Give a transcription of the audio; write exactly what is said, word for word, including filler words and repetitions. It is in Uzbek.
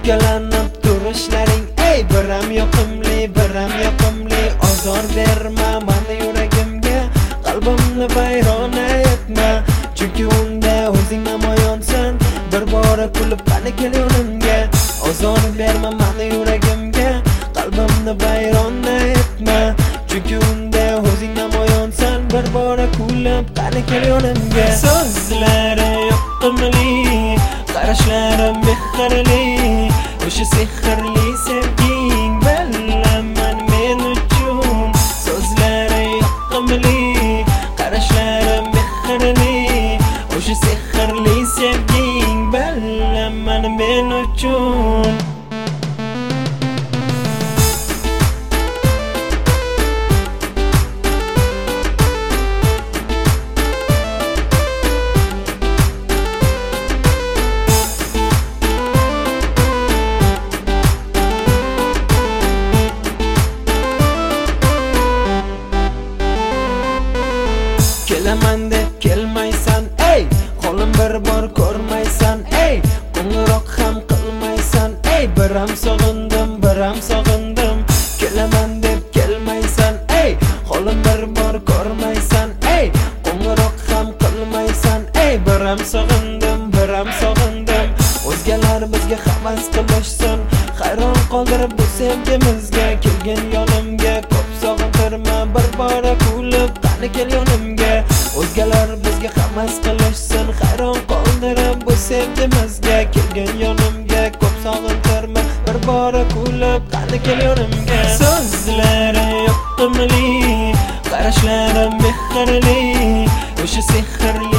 O'pkalanib turishlaring ey biram yoqimli, biram yoqimli. Ozor berma mani yuragimga, qalbimni vayron etma. Chunki unda o'zing namoyonsan, bir bora kulib qani kel yonimga. Ozor berma mani yuragimga, qalbimni vayron etma. Chunki unda o'zing namoyonsan, bir bora kulib qani kel yonimga. So'zlari yoqimli, qarashlari mehrli, o'sha sehrli sevging bilaman men uchun. So'zlari yoqimli, qarashlari mehrli, o'sha sehrli sevging bilaman men uchun. Kelaman deb kelmaysan ey, qo'lim bir bor ko'rmaysan ey, qo'ng'iroq ham qilmaysan ey, biram sog'indim, biram sog'indim. Kelaman deb kelmaysan ey, qo'lim bir bor ko'rmaysan ey, qo'ng'iroq ham qilmaysan ey, biram sog'indim, biram sog'indim. O'zgalar bizga havas qilishsin, hayron qoldirib bu sevgimizga. Kelgin yonimga, ko'p sog'intirma, bir bora kulib qani kel yonimga. O'zgalar bizga havas qilishsin, hayron qoldirib bu sevgimizga. Kelgin yonimga, ko'p sog'intirma, bir bora kulib qani kel yonimga. So'zlari yoqimli, qarashlari mehrli, o'sha sehrli